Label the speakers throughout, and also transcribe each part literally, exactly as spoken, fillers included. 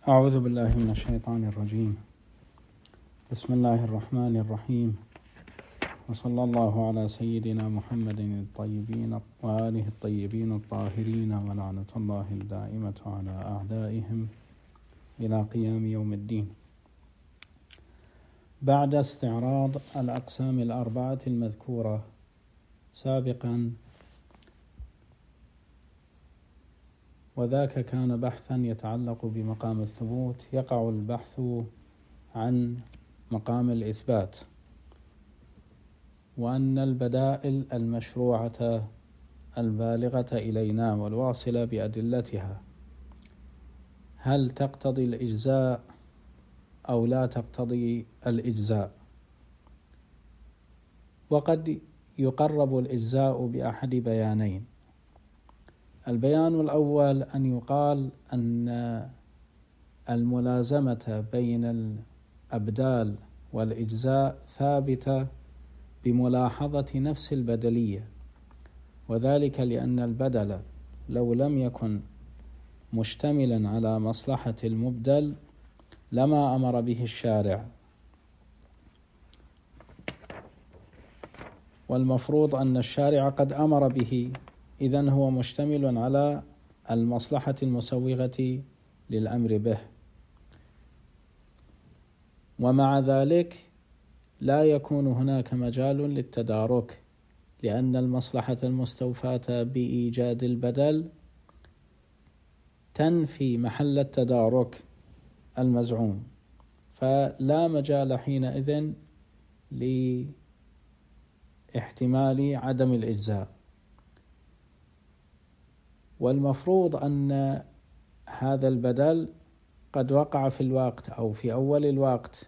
Speaker 1: أعوذ بالله من الشيطان الرجيم. بسم الله الرحمن الرحيم، وصلى الله على سيدنا محمد الطيبين وآله الطيبين الطاهرين، ولعنة الله الدائمة على أعدائهم إلى قيام يوم الدين. بعد استعراض الأقسام الأربعة المذكورة سابقا، وذاك كان بحثا يتعلق بمقام الثبوت، يقع البحث عن مقام الإثبات، وأن البدائل المشروعة البالغة إلينا والواصلة بأدلتها هل تقتضي الإجزاء أو لا تقتضي الإجزاء. وقد يقرب الإجزاء بأحد بيانين. البيان الأول أن يقال أن الملازمة بين الأبدال والإجزاء ثابتة بملاحظة نفس البدلية، وذلك لأن البدل لو لم يكن مشتملا على مصلحة المبدل لما أمر به الشارع، والمفروض أن الشارع قد أمر به، إذن هو مشتمل على المصلحة المسوغة للأمر به، ومع ذلك لا يكون هناك مجال للتدارك، لأن المصلحة المستوفاة بإيجاد البدل تنفي محل التدارك المزعوم، فلا مجال حينئذ لاحتمال عدم الإجزاء. والمفروض أن هذا البدل قد وقع في الوقت أو في أول الوقت،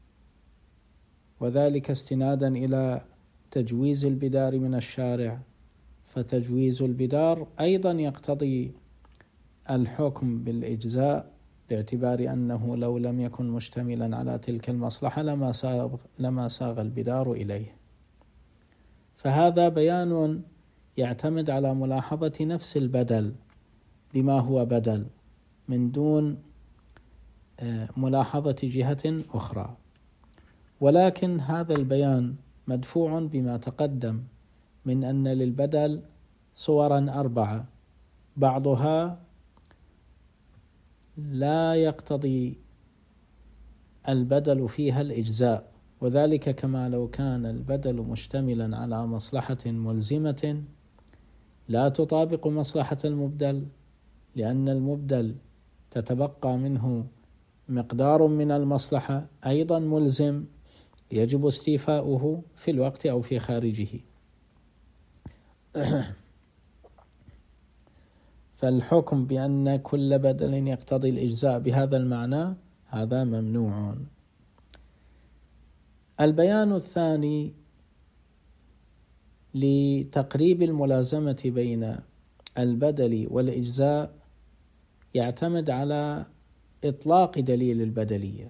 Speaker 1: وذلك استنادا إلى تجويز البدار من الشارع، فتجويز البدار أيضا يقتضي الحكم بالإجزاء، باعتبار أنه لو لم يكن مشتملا على تلك المصلحة لما ساغ, لما ساغ البدار إليه. فهذا بيان يعتمد على ملاحظة نفس البدل بما هو بدل من دون ملاحظة جهة أخرى. ولكن هذا البيان مدفوع بما تقدم من أن للبدل صورا أربعة، بعضها لا يقتضي البدل فيها الإجزاء، وذلك كما لو كان البدل مشتملا على مصلحة ملزمة لا تطابق مصلحة المبدل، لأن المبدل تتبقى منه مقدار من المصلحة أيضا ملزم يجب استيفاؤه في الوقت أو في خارجه. فالحكم بأن كل بدل يقتضي الإجزاء بهذا المعنى هذا ممنوع. البيان الثاني لتقريب الملازمة بين البدل والإجزاء يعتمد على إطلاق دليل البدلية،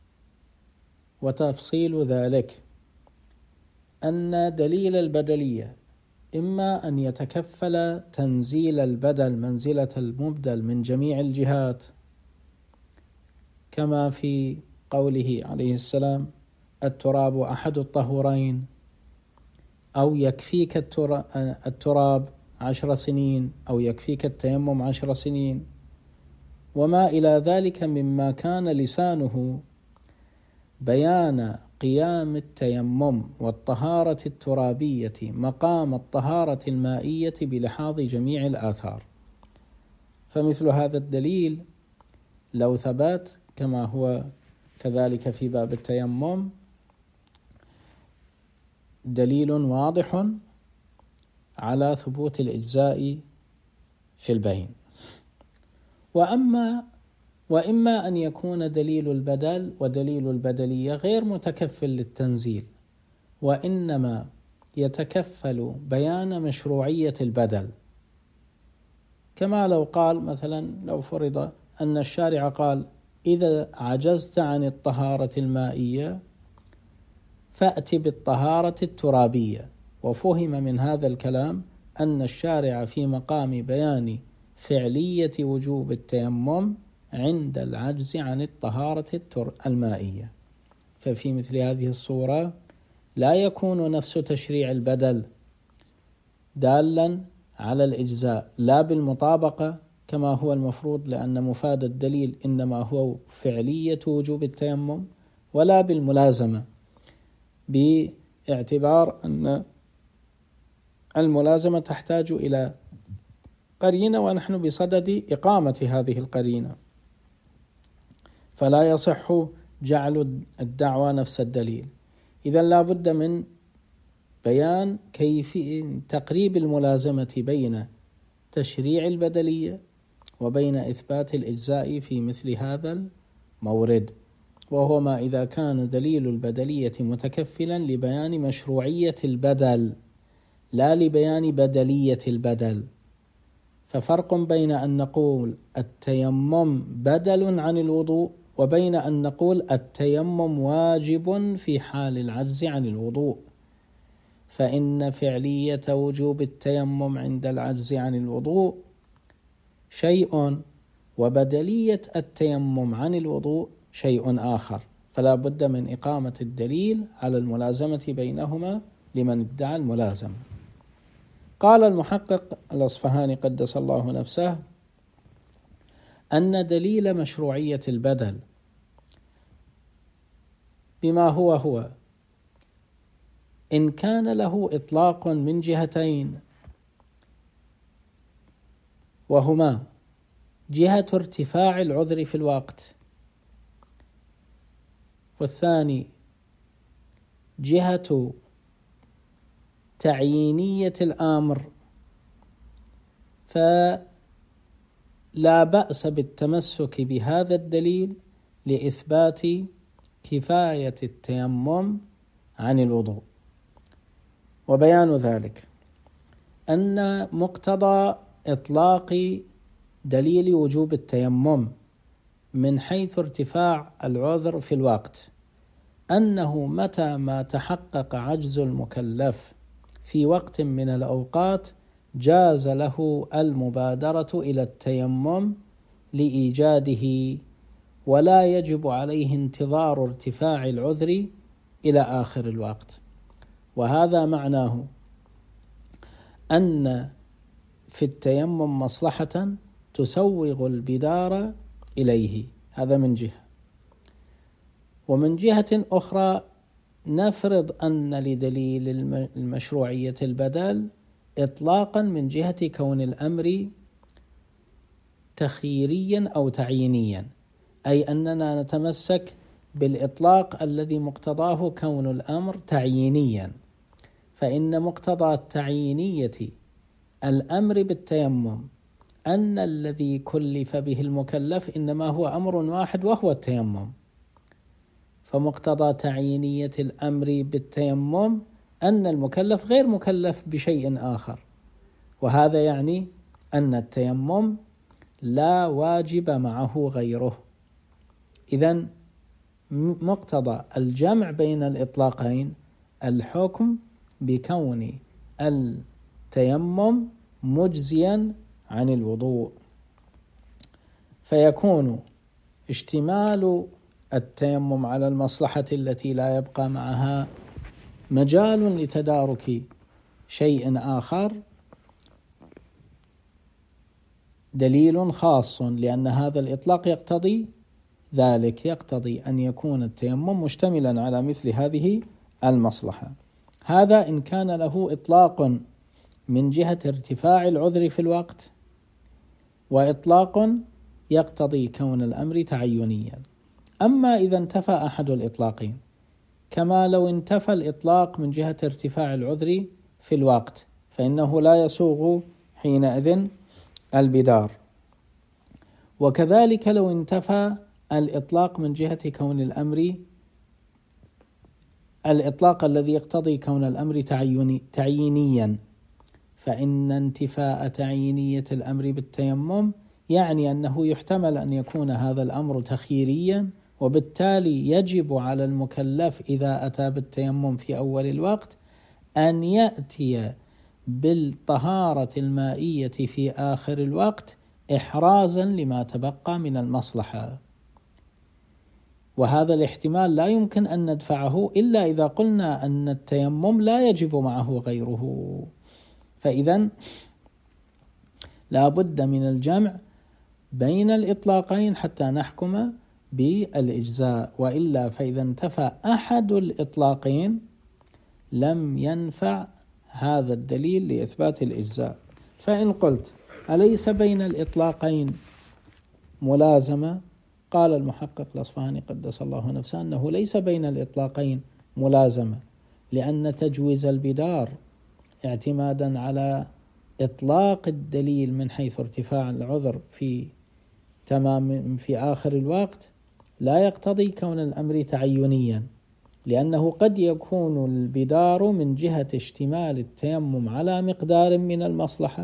Speaker 1: وتفصيل ذلك أن دليل البدلية إما أن يتكفل تنزيل البدل منزلة المبدل من جميع الجهات، كما في قوله عليه السلام التراب أحد الطهورين، أو يكفيك التراب عشر سنين، أو يكفيك التيمم عشر سنين، وما إلى ذلك مما كان لسانه بيان قيام التيمم والطهارة الترابية مقام الطهارة المائية بلحاظ جميع الآثار. فمثل هذا الدليل لو ثبت كما هو كذلك في باب التيمم دليل واضح على ثبوت الإجزاء في البين. وأما وإما أن يكون دليل البدل ودليل البدلية غير متكفل للتنزيل، وإنما يتكفل بيان مشروعية البدل، كما لو قال مثلا، لو فرض أن الشارع قال إذا عجزت عن الطهارة المائية فأت بالطهارة الترابية، وفهم من هذا الكلام أن الشارع في مقام بيان فعلية وجوب التيمم عند العجز عن الطهارة المائية. ففي مثل هذه الصورة لا يكون نفس تشريع البدل دالا على الإجزاء لا بالمطابقة كما هو المفروض، لأن مفاد الدليل إنما هو فعلية وجوب التيمم، ولا بالملازمة باعتبار أن الملازمة تحتاج إلى قرينة ونحن بصدد إقامة هذه القرينة، فلا يصح جعل الدعوى نفس الدليل. إذن لا بد من بيان كيف تقريب الملازمة بين تشريع البدلية وبين إثبات الإجزاء في مثل هذا المورد، وهو ما إذا كان دليل البدلية متكفلا لبيان مشروعية البدل لا لبيان بدلية البدل. ففرق بين أن نقول التيمم بدل عن الوضوء وبين أن نقول التيمم واجب في حال العجز عن الوضوء. فإن فعلية وجوب التيمم عند العجز عن الوضوء شيء، وبدلية التيمم عن الوضوء شيء آخر، فلا بد من إقامة الدليل على الملازمة بينهما لمن ادعى الملازمة. قال المحقق الأصفهاني قدس الله نفسه أن دليل مشروعية البدل بما هو هو إن كان له إطلاق من جهتين، وهما جهة ارتفاع العذر في الوقت، والثاني جهة تعيينية الأمر، فلا بأس بالتمسك بهذا الدليل لإثبات كفاية التيمم عن الوضوء. وبيان ذلك أن مقتضى إطلاق دليل وجوب التيمم من حيث ارتفاع العذر في الوقت أنه متى ما تحقق عجز المكلف في وقت من الأوقات جاز له المبادرة إلى التيمم لإيجاده، ولا يجب عليه انتظار ارتفاع العذر إلى آخر الوقت. وهذا معناه أن في التيمم مصلحة تسوغ البدار إليه، هذا من جهة. ومن جهة أخرى نفرض أن لدليل المشروعية البدل إطلاقا من جهة كون الأمر تخييريا أو تعيينيا، أي أننا نتمسك بالإطلاق الذي مقتضاه كون الأمر تعيينيا، فإن مقتضى التعيينية الأمر بالتيمم أن الذي كلف به المكلف إنما هو أمر واحد وهو التيمم، فمقتضى تعيينية الأمر بالتيمم أن المكلف غير مكلف بشيء آخر، وهذا يعني أن التيمم لا واجب معه غيره. إذن مقتضى الجمع بين الإطلاقين الحكم بكون التيمم مجزيا عن الوضوء، فيكون اشتمال التيمم على المصلحة التي لا يبقى معها مجال لتدارك شيء آخر دليل خاص، لأن هذا الإطلاق يقتضي ذلك، يقتضي أن يكون التيمم مشتملا على مثل هذه المصلحة. هذا إن كان له إطلاق من جهة ارتفاع العذر في الوقت، وإطلاق يقتضي كون الأمر تعينيا. أما إذا انتفى أحد الإطلاقين، كما لو انتفى الإطلاق من جهة ارتفاع العذر في الوقت، فإنه لا يسوغ حينئذ البدار. وكذلك لو انتفى الإطلاق من جهة كون الأمر، الإطلاق الذي يقتضي كون الأمر تعيني تعيينيا، فإن انتفاء تعيينية الأمر بالتيمم يعني أنه يحتمل أن يكون هذا الأمر تخييريا، وبالتالي يجب على المكلف إذا أتى بالتيمم في أول الوقت أن يأتي بالطهارة المائية في آخر الوقت، إحرازا لما تبقى من المصلحة، وهذا الاحتمال لا يمكن أن ندفعه إلا إذا قلنا أن التيمم لا يجب معه غيره. فإذا لا بد من الجمع بين الإطلاقين حتى نحكم بالإجزاء، وإلا فإذا انتفى أحد الإطلاقين لم ينفع هذا الدليل لإثبات الإجزاء. فإن قلت أليس بين الإطلاقين ملازمة؟ قال المحقق الأصفهاني قدس الله نفسه أنه ليس بين الإطلاقين ملازمة، لأن تجويز البدار اعتمادا على إطلاق الدليل من حيث ارتفاع العذر في تمام في آخر الوقت لا يقتضي كون الأمر تعينيا، لأنه قد يكون البدار من جهة اشتمال التيمم على مقدار من المصلحة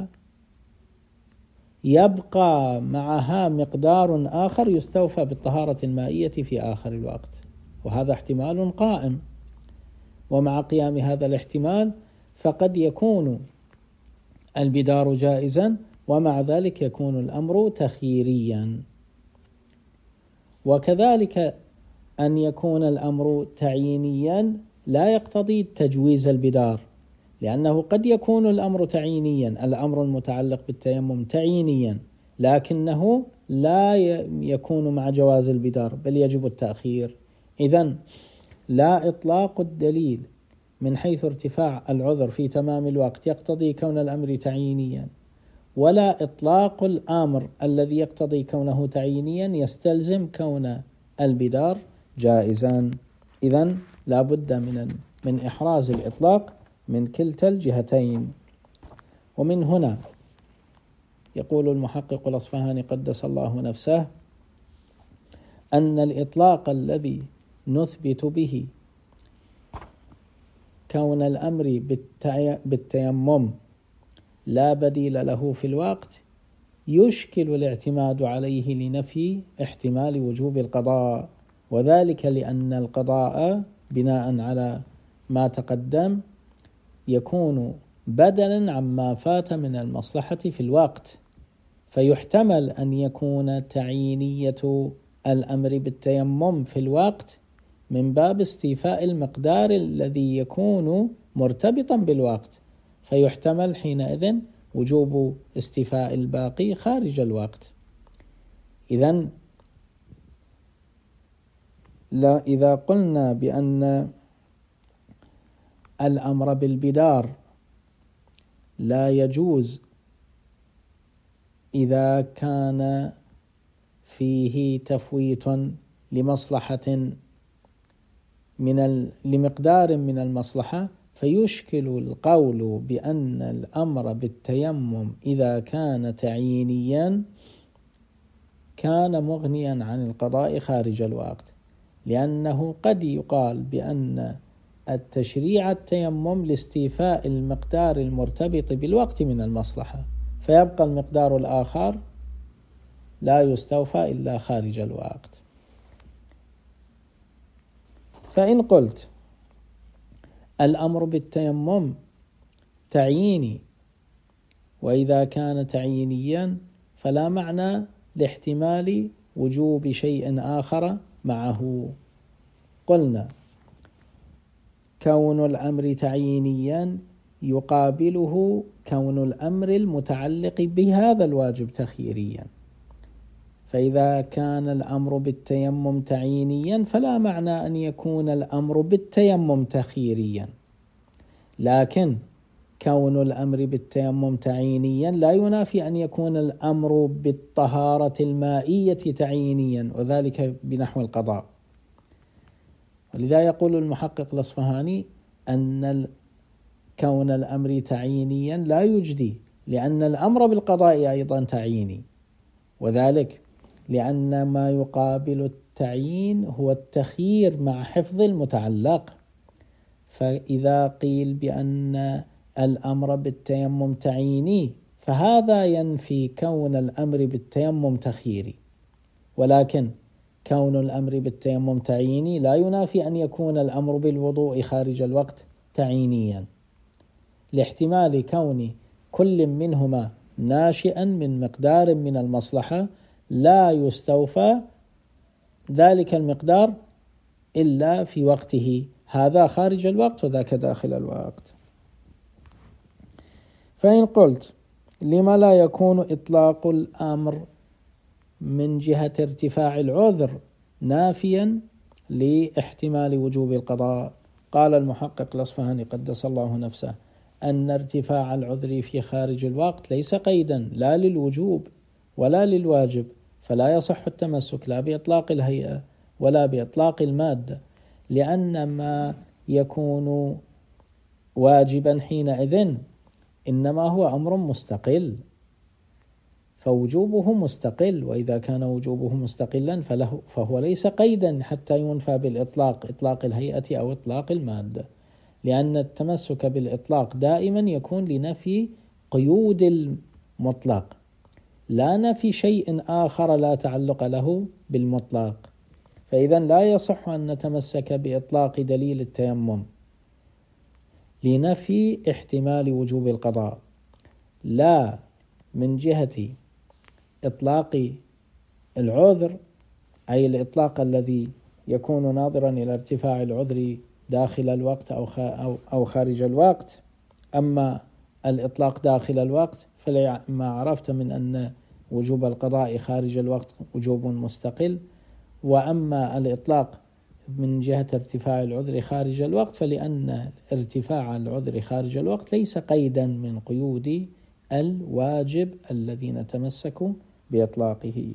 Speaker 1: يبقى معها مقدار آخر يستوفى بالطهارة المائية في آخر الوقت، وهذا احتمال قائم. ومع قيام هذا الاحتمال فقد يكون البدار جائزا، ومع ذلك يكون الأمر تخييريا. وكذلك أن يكون الأمر تعيينيا لا يقتضي تجويز البدار، لأنه قد يكون الأمر تعيينيا، الأمر المتعلق بالتيمم تعيينيا، لكنه لا يكون مع جواز البدار بل يجب التأخير. إذن لا إطلاق الدليل من حيث ارتفاع العذر في تمام الوقت يقتضي كون الأمر تعيينيا، ولا إطلاق الأمر الذي يقتضي كونه تعيينيا يستلزم كون البدار جائزا. إذن لا بد من من إحراز الإطلاق من كلتا الجهتين. ومن هنا يقول المحقق الأصفهاني قدس الله نفسه أن الإطلاق الذي نثبت به كون الأمر بالتيمم لا بديل له في الوقت يشكل الاعتماد عليه لنفي احتمال وجوب القضاء، وذلك لأن القضاء بناء على ما تقدم يكون بدلا عما فات من المصلحة في الوقت، فيحتمل أن يكون تعيينية الأمر بالتيمم في الوقت من باب استيفاء المقدار الذي يكون مرتبطا بالوقت، فيحتمل حينئذ وجوب استيفاء الباقي خارج الوقت. إذن لا إذا قلنا بأن الأمر بالبدار لا يجوز إذا كان فيه تفويت لمصلحة من لمقدار من المصلحة، فيشكل القول بأن الأمر بالتيمم إذا كان تعيينيا كان مغنيا عن القضاء خارج الوقت، لأنه قد يقال بأن التشريع التيمم لاستيفاء المقدار المرتبط بالوقت من المصلحة، فيبقى المقدار الآخر لا يستوفى إلا خارج الوقت. فإن قلت الأمر بالتيمم تعييني، وإذا كان تعيينيا فلا معنى لاحتمال وجوب شيء آخر معه. قلنا كون الأمر تعيينيا يقابله كون الأمر المتعلق بهذا الواجب تخييريا، فإذا كان الأمر بالتيمم تعيينيا فلا معنى أن يكون الأمر بالتيمم تخييريا، لكن كون الأمر بالتيمم تعيينيا لا ينافي أن يكون الأمر بالطهارة المائية تعيينيا، وذلك بنحو القضاء. ولذا يقول المحقق الأصفهاني أن كون الأمر تعيينيا لا يجدي، لأن الأمر بالقضاء أيضا تعييني، وذلك لأن ما يقابل التعيين هو التخيير مع حفظ المتعلق. فإذا قيل بأن الأمر بالتيمم تعييني فهذا ينفي كون الأمر بالتيمم تخييري، ولكن كون الأمر بالتيمم تعييني لا ينافي أن يكون الأمر بالوضوء خارج الوقت تعيينيا، لاحتمال كون كل منهما ناشئا من مقدار من المصلحة لا يستوفى ذلك المقدار إلا في وقته، هذا خارج الوقت وذاك داخل الوقت. فإن قلت لما لا يكون إطلاق الأمر من جهة ارتفاع العذر نافيا لاحتمال وجوب القضاء؟ قال المحقق الأصفهاني قدس الله نفسه أن ارتفاع العذر في خارج الوقت ليس قيدا لا للوجوب ولا للواجب، فلا يصح التمسك لا بإطلاق الهيئة ولا بإطلاق المادة، لأن ما يكون واجبا حينئذ إنما هو أمر مستقل، فوجوبه مستقل، وإذا كان وجوبه مستقلا فله فهو ليس قيدا حتى ينفى بالإطلاق، إطلاق الهيئة أو إطلاق المادة، لأن التمسك بالإطلاق دائما يكون لنفي قيود المطلق لا نفي شيء آخر لا تعلق له بالمطلق. فإذا لا يصح أن نتمسك بإطلاق دليل التيمم لنفي احتمال وجوب القضاء، لا من جهة إطلاق العذر أي الإطلاق الذي يكون ناظرا إلى ارتفاع العذر داخل الوقت أو خارج الوقت. أما الإطلاق داخل الوقت فما عرفت من أن وجوب القضاء خارج الوقت وجوب مستقل، وأما الإطلاق من جهة ارتفاع العذر خارج الوقت فلأن ارتفاع العذر خارج الوقت ليس قيدا من قيود الواجب الذي نتمسك بإطلاقه.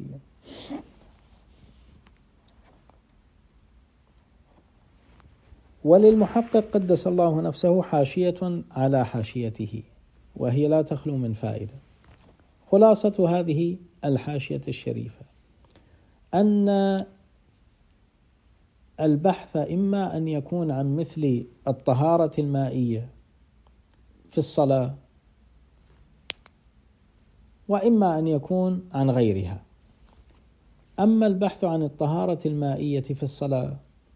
Speaker 1: وللمحقق قدس الله نفسه حاشية على حاشيته، وهي لا تخلو من فائدة. خلاصة هذه الحاشية الشريفة أن البحث إما أن يكون عن مثل الطهارة المائية في الصلاة، وإما أن يكون عن غيرها. أما البحث عن الطهارة المائية في الصلاة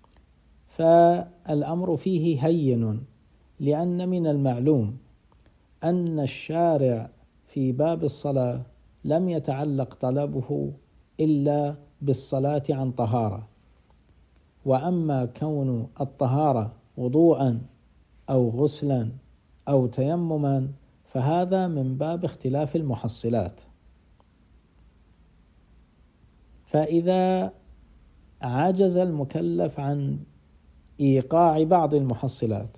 Speaker 1: فالأمر فيه هين، لأن من المعلوم أن الشارع في باب الصلاة لم يتعلق طلبه إلا بالصلاة عن طهارة، وأما كون الطهارة وضوءا أو غسلا أو تيمما فهذا من باب اختلاف المحصلات. فإذا عجز المكلف عن إيقاع بعض المحصلات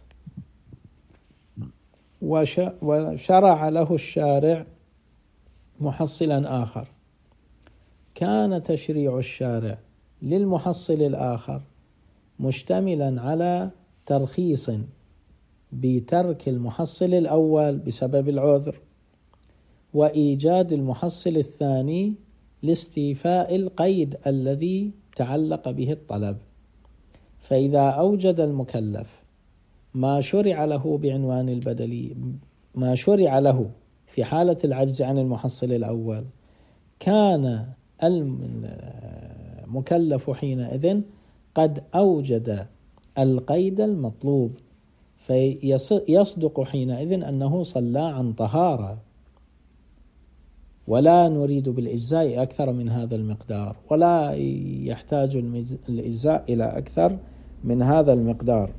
Speaker 1: وشرع له الشارع محصلا آخر، كان تشريع الشارع للمحصل الآخر مشتملا على ترخيص بترك المحصل الأول بسبب العذر، وإيجاد المحصل الثاني لاستيفاء القيد الذي تعلق به الطلب. فإذا أوجد المكلف ما شرع له بعنوان البدلي، ما شرع له في حالة العجز عن المحصل الأول، كان المكلف حينئذ قد أوجد القيد المطلوب، فيصدق حينئذ أنه صلى عن طهارة، ولا نريد بالإجزاء أكثر من هذا المقدار، ولا يحتاج الإجزاء إلى أكثر من هذا المقدار،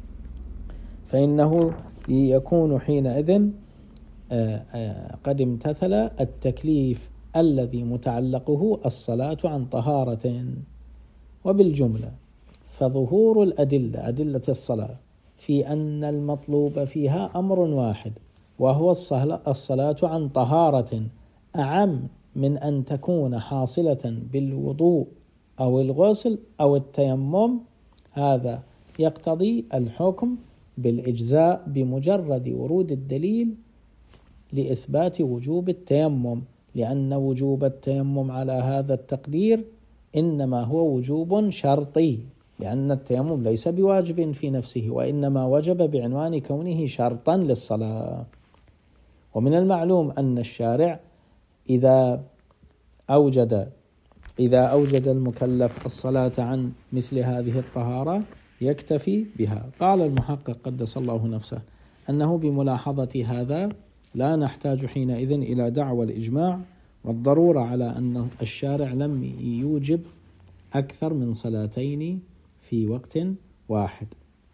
Speaker 1: فإنه يكون حينئذ قد امتثل التكليف الذي متعلقه الصلاة عن طهارة. وبالجملة فظهور الأدلة أدلة الصلاة في أن المطلوب فيها أمر واحد وهو الصلاة عن طهارة أعم من أن تكون حاصلة بالوضوء أو الغسل أو التيمم، هذا يقتضي الحكم بالإجزاء بمجرد ورود الدليل لإثبات وجوب التيمم، لأن وجوب التيمم على هذا التقدير إنما هو وجوب شرطي، لأن التيمم ليس بواجب في نفسه، وإنما وجب بعنوان كونه شرطا للصلاة. ومن المعلوم أن الشارع إذا أوجد إذا أوجد المكلف الصلاة عن مثل هذه الطهارة يكتفي بها. قال المحقق قدس الله نفسه أنه بملاحظة هذا لا نحتاج حينئذ إلى دعوى الإجماع، والضرورة على أن الشارع لم يوجب أكثر من صلاتين في وقت واحد.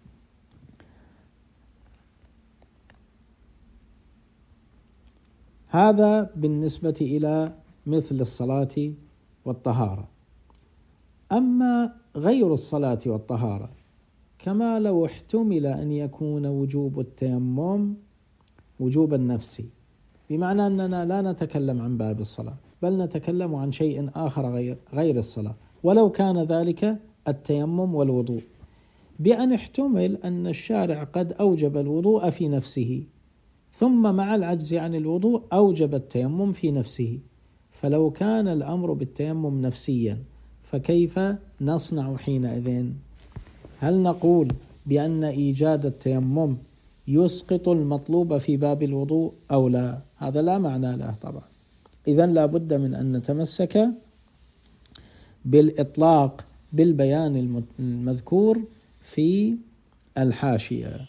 Speaker 1: هذا بالنسبة إلى مثل الصلاة والطهارة. أما غير الصلاة والطهارة، كما لو احتمل أن يكون وجوب التيمم وجوبا نفسي، بمعنى أننا لا نتكلم عن باب الصلاة بل نتكلم عن شيء آخر غير, غير الصلاة، ولو كان ذلك التيمم والوضوء، بأن احتمل أن الشارع قد أوجب الوضوء في نفسه ثم مع العجز عن الوضوء أوجب التيمم في نفسه. فلو كان الأمر بالتيمم نفسيا فكيف نصنع حينئذ؟ هل نقول بأن إيجاد التيمم يسقط المطلوب في باب الوضوء أو لا؟ هذا لا معنى له طبعا. إذن لا بد من أن نتمسك بالإطلاق بالبيان المذكور في الحاشية.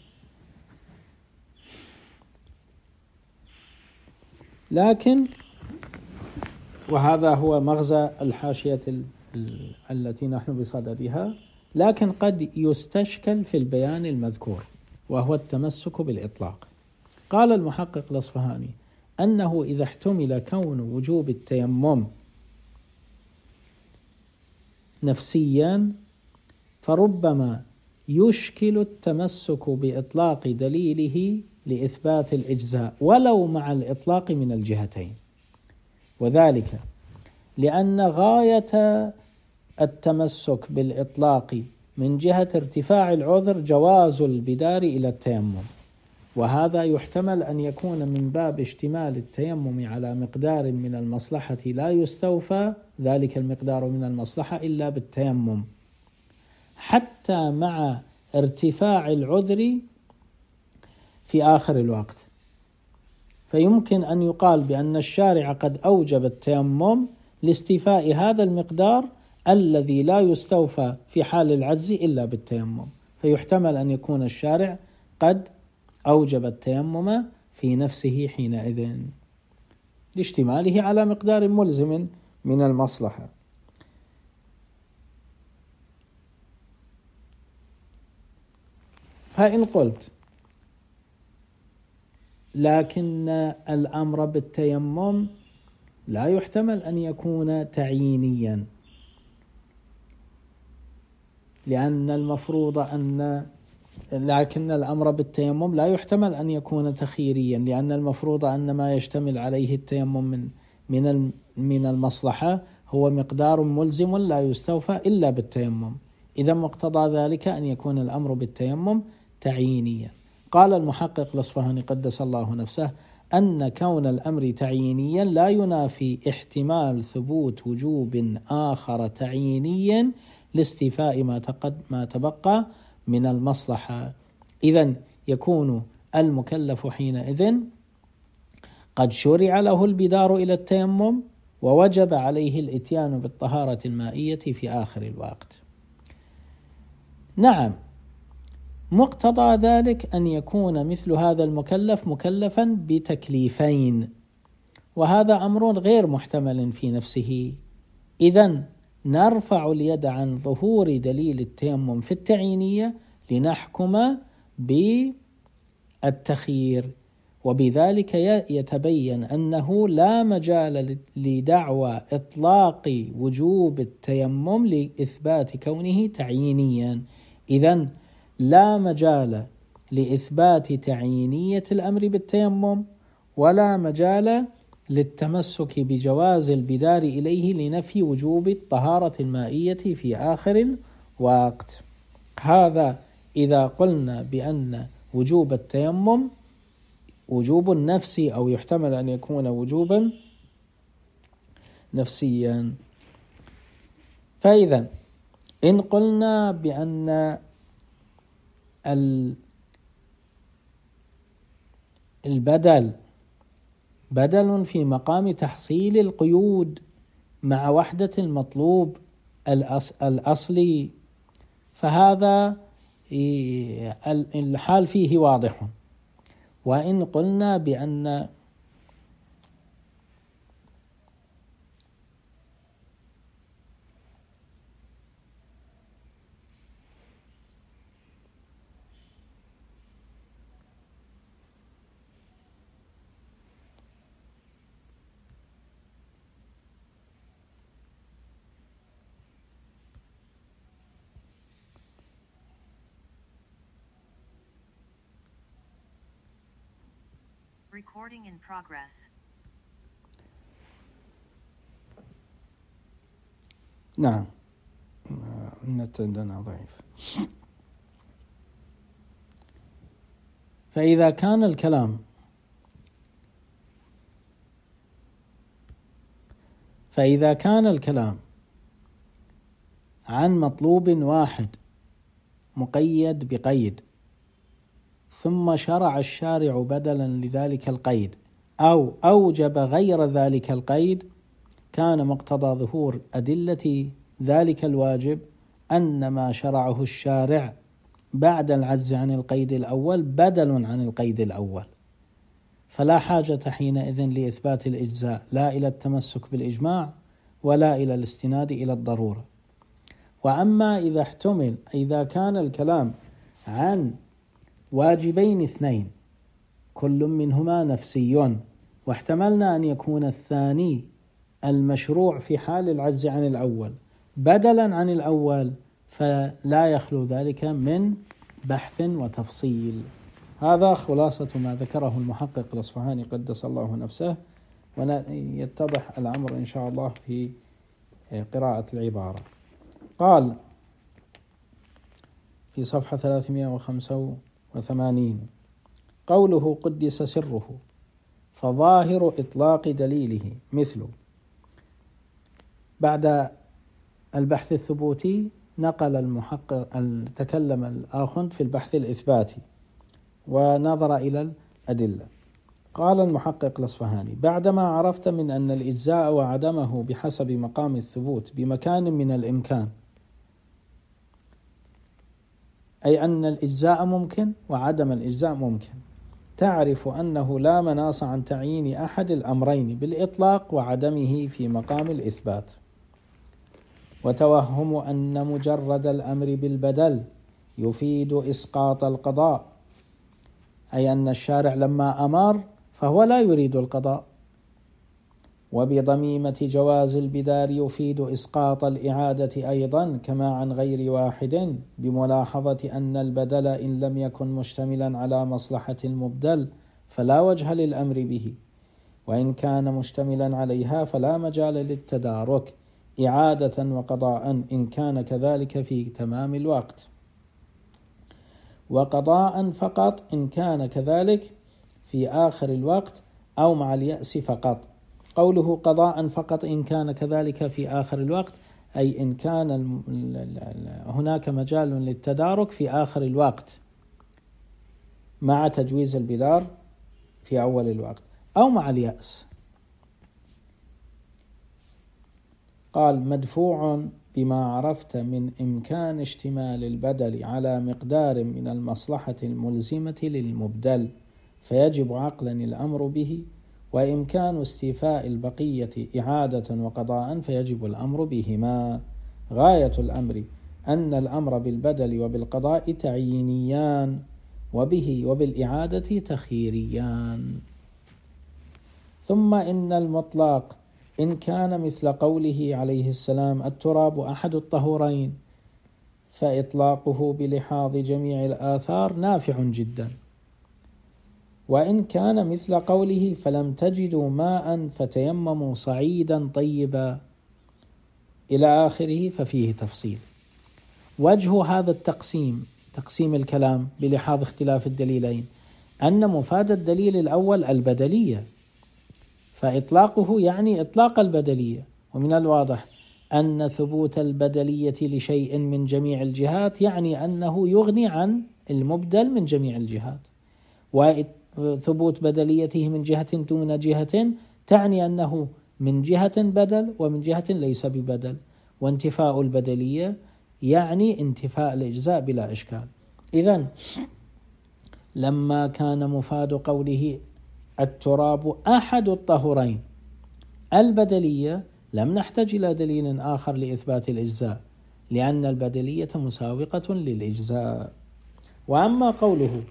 Speaker 1: لكن وهذا هو مغزى الحاشية التي نحن بصددها، لكن قد يستشكل في البيان المذكور وهو التمسك بالإطلاق. قال المحقق الأصفهاني أنه إذا احتمل كون وجوب التيمم نفسيا فربما يشكل التمسك بإطلاق دليله لإثبات الإجزاء ولو مع الإطلاق من الجهتين، وذلك لأن غاية التمسك بالإطلاق من جهة ارتفاع العذر جواز البدار إلى التيمم، وهذا يحتمل أن يكون من باب اشتمال التيمم على مقدار من المصلحة لا يستوفى ذلك المقدار من المصلحة إلا بالتيمم، حتى مع ارتفاع العذر في آخر الوقت. فيمكن أن يقال بأن الشارع قد أوجب التيمم لاستيفاء هذا المقدار الذي لا يستوفى في حال العجز إلا بالتيمم، فيحتمل أن يكون الشارع قد أوجب التيمم في نفسه حينئذ لاشتماله على مقدار ملزم من المصلحة. فإن قلت لكن الأمر بالتيمم لا يحتمل أن يكون تعيينيا، لأن المفروض أن لكن الأمر بالتيمم لا يحتمل أن يكون تخييريا، لأن المفروض أن ما يشتمل عليه التيمم من من من المصلحة هو مقدار ملزم لا يستوفى إلا بالتيمم. إذا مقتضى ذلك أن يكون الأمر بالتيمم تعيينيا. قال المحقق الأصفهاني قدس الله نفسه أن كون الأمر تعيينيا لا ينافي احتمال ثبوت وجوب آخر تعيينيا لاستيفاء ما تقد ما تبقى من المصلحة. إذن يكون المكلف حينئذ قد شرع له البدار إلى التيمم ووجب عليه الإتيان بالطهارة المائية في آخر الوقت. نعم، مقتضى ذلك أن يكون مثل هذا المكلف مكلفا بتكليفين، وهذا أمر غير محتمل في نفسه. إذن نرفع اليد عن ظهور دليل التيمم في التعيينية لنحكم بالتخيير، وبذلك يتبين أنه لا مجال لدعوى إطلاق وجوب التيمم لإثبات كونه تعيينيا. إذن لا مجال لإثبات تعيينية الأمر بالتيمم، ولا مجال للتمسك بجواز البدار إليه لنفي وجوب الطهارة المائية في آخر الوقت. هذا إذا قلنا بأن وجوب التيمم وجوب نفسي أو يحتمل أن يكون وجوبا نفسيا. فإذا إن قلنا بأن البدل بدل في مقام تحصيل القيود مع وحدة المطلوب الأصلي، فهذا الحال فيه واضح. وإن قلنا بأن
Speaker 2: Recording in progress.
Speaker 1: نعم، النت عندنا ضعيف. فإذا كان الكلام فإذا كان الكلام عن مطلوب واحد مقيد بقيد، ثم شرع الشارع بدلا لذلك القيد أو أوجب غير ذلك القيد، كان مقتضى ظهور أدلة ذلك الواجب أن ما شرعه الشارع بعد العجز عن القيد الأول بدل عن القيد الأول، فلا حاجة حينئذ لإثبات الإجزاء لا إلى التمسك بالإجماع ولا إلى الاستناد إلى الضرورة. وأما إذا احتمل إذا كان الكلام عن واجبين اثنين كل منهما نفسي، واحتملنا أن يكون الثاني المشروع في حال العجز عن الأول بدلا عن الأول، فلا يخلو ذلك من بحث وتفصيل. هذا خلاصة ما ذكره المحقق الأصفهاني قدس الله نفسه، ويتضح الأمر إن شاء الله في قراءة العبارة. قال في صفحة ثلاثمائة وخمسة وثمانين: قوله قدس سره، فظاهر إطلاق دليله مثله. بعد البحث الثبوتي نقل المحقق تكلم الآخوند في البحث الإثباتي ونظر إلى الأدلة. قال المحقق الأصفهاني: بعدما عرفت من أن الإجزاء وعدمه بحسب مقام الثبوت بمكان من الإمكان، أي أن الإجزاء ممكن وعدم الإجزاء ممكن، تعرف أنه لا مناص عن تعيين أحد الأمرين بالإطلاق وعدمه في مقام الإثبات. وتوهم أن مجرد الأمر بالبدل يفيد إسقاط القضاء، أي أن الشارع لما أمر فهو لا يريد القضاء. وبضميمة جواز البدار يفيد إسقاط الإعادة أيضا كما عن غير واحد، بملاحظة أن البدل إن لم يكن مشتملا على مصلحة المبدل فلا وجه للأمر به، وإن كان مشتملا عليها فلا مجال للتدارك إعادة وقضاء إن كان كذلك في تمام الوقت، وقضاء فقط إن كان كذلك في آخر الوقت أو مع اليأس فقط. قوله قضاء فقط إن كان كذلك في آخر الوقت، أي إن كان هناك مجال للتدارك في آخر الوقت مع تجويز البدار في أول الوقت أو مع اليأس. قال: مدفوع بما عرفت من إمكان اشتمال البدل على مقدار من المصلحة الملزمة للمبدل، فيجب عقلا الأمر به، وإمكان استيفاء البقية إعادة وقضاء فيجب الأمر بهما. غاية الأمر أن الأمر بالبدل وبالقضاء تعيينيان، وبه وبالإعادة تخييريان. ثم إن المطلق إن كان مثل قوله عليه السلام: التراب أحد الطهورين، فإطلاقه بلحاظ جميع الآثار نافع جدا. وإن كان مثل قوله: فلم تجدوا ماء فتيمموا صعيدا طيبا إلى آخره، ففيه تفصيل. وجه هذا التقسيم، تقسيم الكلام بلحاظ اختلاف الدليلين، أن مفاد الدليل الأول البدلية، فإطلاقه يعني إطلاق البدلية، ومن الواضح أن ثبوت البدلية لشيء من جميع الجهات يعني أنه يغني عن المبدل من جميع الجهات، وثبوت بدليته من جهة دون جهة تعني أنه من جهة بدل ومن جهة ليس ببدل، وانتفاء البدلية يعني انتفاء الإجزاء بلا إشكال. إذن لما كان مفاد قوله التراب أحد الطهورين البدلية، لم نحتاج إلى دليل آخر لإثبات الإجزاء، لأن البدلية مساوقة للإجزاء. وأما قوله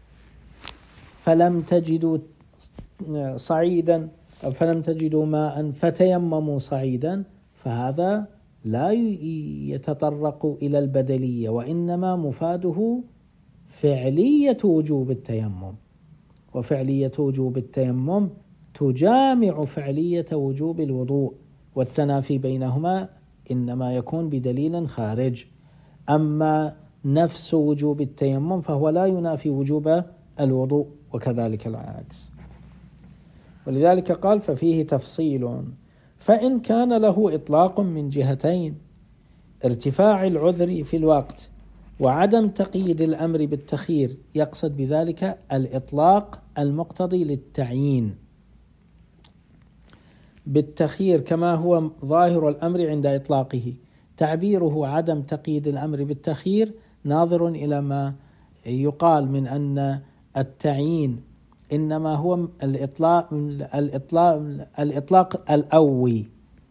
Speaker 1: فلم تجدوا صعيدا فلم تجدوا ماء فتيمموا صعيدا، فهذا لا يتطرق إلى البدلية، وإنما مفاده فعلية وجوب التيمم، وفعلية وجوب التيمم تجامع فعلية وجوب الوضوء، والتنافي بينهما إنما يكون بدليل خارج. أما نفس وجوب التيمم فهو لا ينافي وجوب الوضوء، وكذلك العكس. ولذلك قال ففيه تفصيل، فإن كان له إطلاق من جهتين: ارتفاع العذر في الوقت وعدم تقييد الأمر بالتخيير، يقصد بذلك الإطلاق المقتضي للتعيين بالتخيير كما هو ظاهر الأمر عند إطلاقه. تعبيره عدم تقييد الأمر بالتخيير ناظر إلى ما يقال من أن التعيين إنما هو الإطلاق الإطلاق الإطلاق الأوي،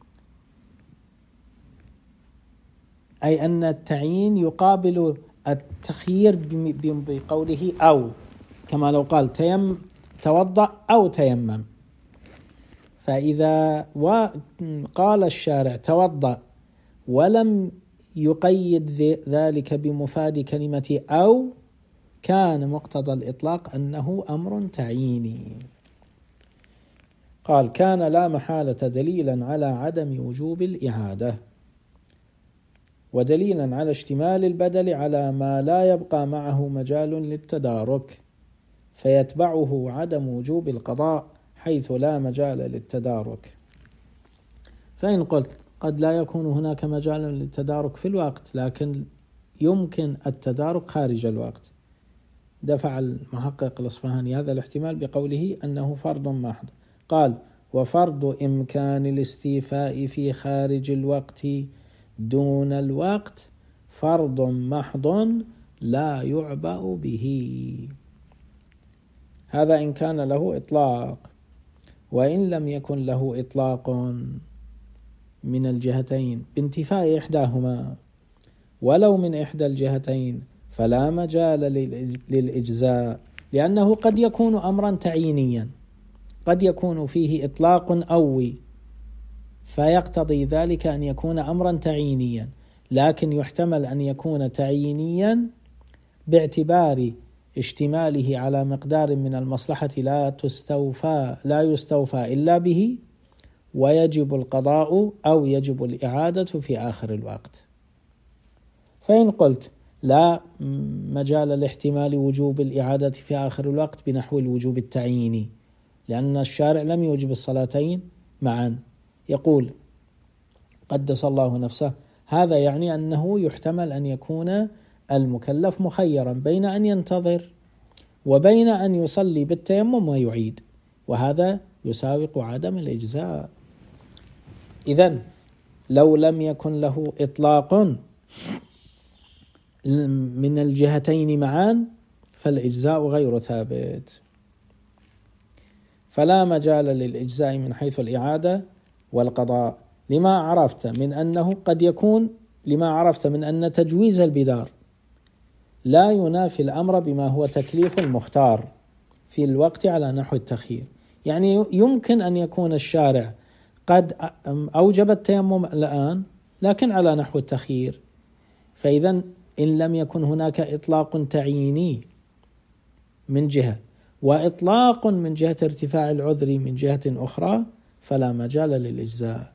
Speaker 1: أي أن التعيين يقابل التخيير بقوله أو، كما لو قال تيم توضأ أو تيمم. فإذا قال الشارع توضأ ولم يقيد ذلك بمفاد كلمة أو، كان مقتضى الإطلاق أنه أمر تعييني. قال كان لا محالة دليلا على عدم وجوب الإعادة، ودليلا على اشتمال البدل على ما لا يبقى معه مجال للتدارك، فيتبعه عدم وجوب القضاء حيث لا مجال للتدارك. فإن قلت قد لا يكون هناك مجال للتدارك في الوقت، لكن يمكن التدارك خارج الوقت، دفع المحقق الأصفهاني هذا الاحتمال بقوله أنه فرض محض. قال وفرض إمكان الاستيفاء في خارج الوقت دون الوقت فرض محض لا يعبأ به. هذا إن كان له إطلاق، وإن لم يكن له إطلاق من الجهتين بانتفاء إحداهما ولو من إحدى الجهتين فلا مجال للإجزاء، لأنه قد يكون أمرا تعيينيا، قد يكون فيه إطلاق أوي فيقتضي ذلك أن يكون أمرا تعيينيا، لكن يحتمل أن يكون تعيينيا باعتبار اشتماله على مقدار من المصلحة لا تستوفى لا يستوفى إلا به، ويجب القضاء أو يجب الإعادة في آخر الوقت. فإن قلت لا مجال لاحتمال وجوب الإعادة في آخر الوقت بنحو الوجوب التعييني، لأن الشارع لم يوجب الصلاتين معا، يقول قدس الله نفسه هذا يعني أنه يحتمل أن يكون المكلف مخيرا بين أن ينتظر وبين أن يصلي بالتيمم ويعيد، وهذا يساوق عدم الإجزاء. إذن لو لم يكن له إطلاق من الجهتين معا فالإجزاء غير ثابت، فلا مجال للإجزاء من حيث الإعادة والقضاء، لما عرفت من أنه قد يكون لما عرفت من أن تجويز البدار لا ينافي الأمر بما هو تكليف المختار في الوقت على نحو التخيير. يعني يمكن أن يكون الشارع قد أوجب التيمم الآن لكن على نحو التخيير، فإذا إن لم يكن هناك إطلاق تعييني من جهة وإطلاق من جهة ارتفاع العذر من جهة أخرى فلا مجال للإجزاء.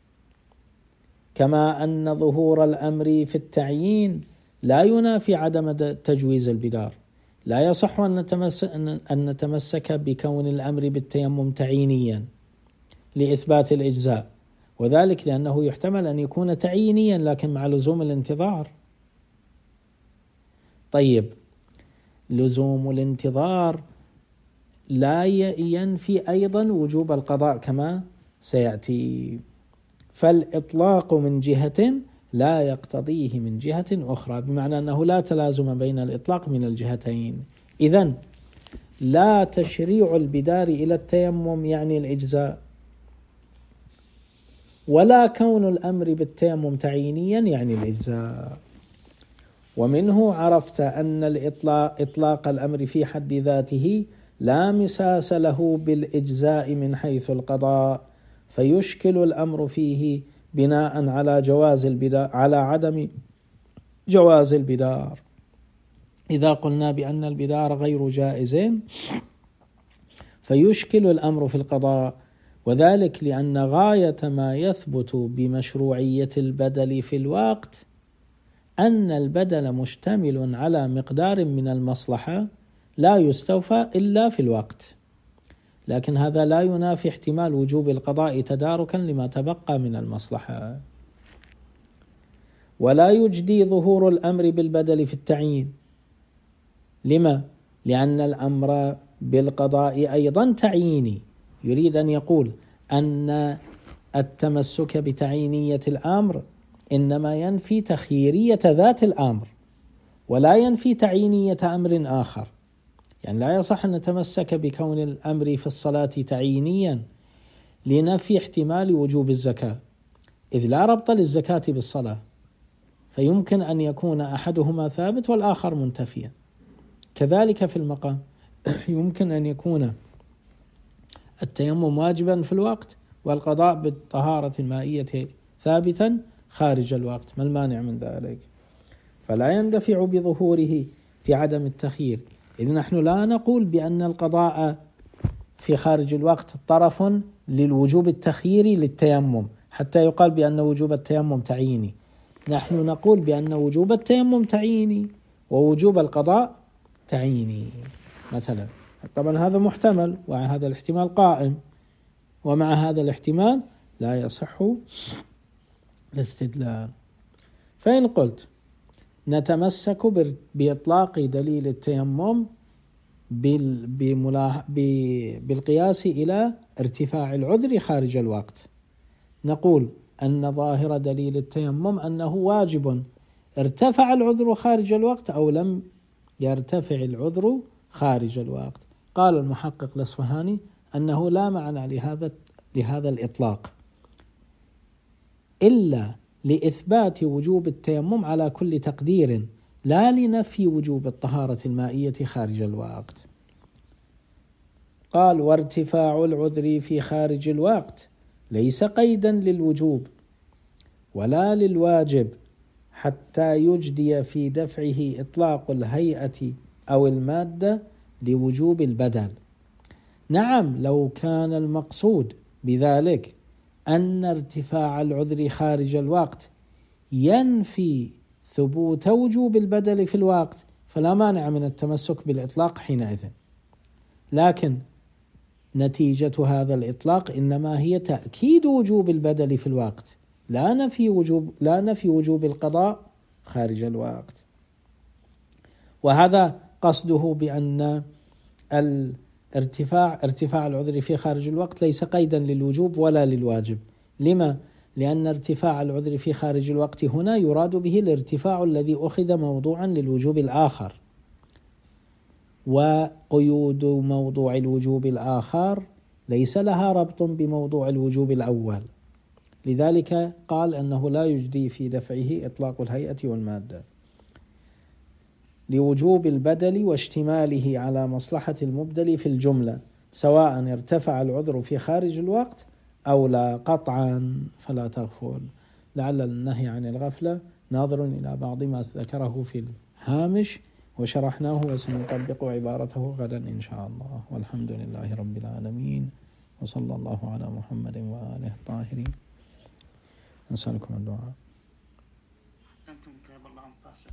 Speaker 1: كما أن ظهور الأمر في التعيين لا ينافي عدم تجويز البدار، لا يصح أن نتمسك, أن نتمسك بكون الأمر بالتيمم تعيينيا لإثبات الإجزاء، وذلك لأنه يحتمل أن يكون تعيينيا لكن مع لزوم الانتظار. طيب لزوم الانتظار لا ينفي أيضا وجوب القضاء كما سيأتي، فالإطلاق من جهة لا يقتضيه من جهة أخرى، بمعنى أنه لا تلازم بين الإطلاق من الجهتين. إذن لا تشريع البدار إلى التيمم يعني الإجزاء، ولا كون الأمر بالتيمم تعيينيا يعني الإجزاء. ومنه عرفت أن الإطلاق إطلاق الأمر في حد ذاته لا مساس له بالإجزاء من حيث القضاء، فيشكل الأمر فيه بناء على جواز البدار على عدم جواز البدار. إذا قلنا بأن البدار غير جائز فيشكل الأمر في القضاء، وذلك لأن غاية ما يثبت بمشروعية البدل في الوقت أن البدل مشتمل على مقدار من المصلحة لا يستوفى إلا في الوقت، لكن هذا لا ينافي احتمال وجوب القضاء تداركا لما تبقى من المصلحة. ولا يجدي ظهور الأمر بالبدل في التعيين. لما؟ لأن الأمر بالقضاء أيضا تعييني. يريد أن يقول أن التمسك بتعيينية الأمر إنما ينفي تخييرية ذات الأمر ولا ينفي تعيينية أمر آخر. يعني لا يصح أن نتمسك بكون الأمر في الصلاة تعيينيا لنفي احتمال وجوب الزكاة، إذ لا ربط للزكاة بالصلاة، فيمكن أن يكون أحدهما ثابت والآخر منتفيا. كذلك في المقام يمكن أن يكون التيمم واجبا في الوقت والقضاء بالطهارة المائية ثابتا خارج الوقت، ما المانع من ذلك؟ فلا يندفع بظهوره في عدم التخيير، إذ نحن لا نقول بأن القضاء في خارج الوقت طرف للوجوب التخييري للتيمم حتى يقال بأن وجوب التيمم تعييني. نحن نقول بأن وجوب التيمم تعييني ووجوب القضاء تعييني مثلا. طبعا هذا محتمل وهذا الاحتمال قائم، ومع هذا الاحتمال لا يصح الاستدلال. فإن قلت نتمسك بإطلاق دليل التيمم بالقياس إلى ارتفاع العذر خارج الوقت، نقول أن ظاهر دليل التيمم أنه واجب ارتفع العذر خارج الوقت أو لم يرتفع العذر خارج الوقت. قال المحقق الأصفهاني أنه لا معنى لهذا لهذا الإطلاق إلا لإثبات وجوب التيمم على كل تقدير، لا لنفي وجوب الطهارة المائية خارج الوقت. قال وارتفاع العذر في خارج الوقت ليس قيدا للوجوب ولا للواجب حتى يجدي في دفعه إطلاق الهيئة أو المادة لوجوب البدل. نعم، لو كان المقصود بذلك أن ارتفاع العذر خارج الوقت ينفي ثبوت وجوب البدل في الوقت فلا مانع من التمسك بالإطلاق حينئذ، لكن نتيجة هذا الإطلاق إنما هي تأكيد وجوب البدل في الوقت، لا نفي وجوب لا نفي وجوب القضاء خارج الوقت. وهذا قصده بأن الارتفاع ارتفاع العذر في خارج الوقت ليس قيدا للوجوب ولا للواجب. لما؟ لأن ارتفاع العذر في خارج الوقت هنا يراد به الارتفاع الذي أخذ موضوعا للوجوب الآخر، وقيود موضوع الوجوب الآخر ليس لها ربط بموضوع الوجوب الأول، لذلك قال أنه لا يجدي في دفعه إطلاق الهيئة والمادة لوجوب البدل واشتماله على مصلحة المبدل في الجملة، سواء ارتفع العذر في خارج الوقت أو لا قطعا فلا تغفل. لعل النهي عن الغفلة ناظر إلى بعض ما ذكره في الهامش وشرحناه وسنطبق عبارته غدا إن شاء الله، والحمد لله رب العالمين، وصلى الله على محمد وآله الطاهرين. نسألكم الدعاء.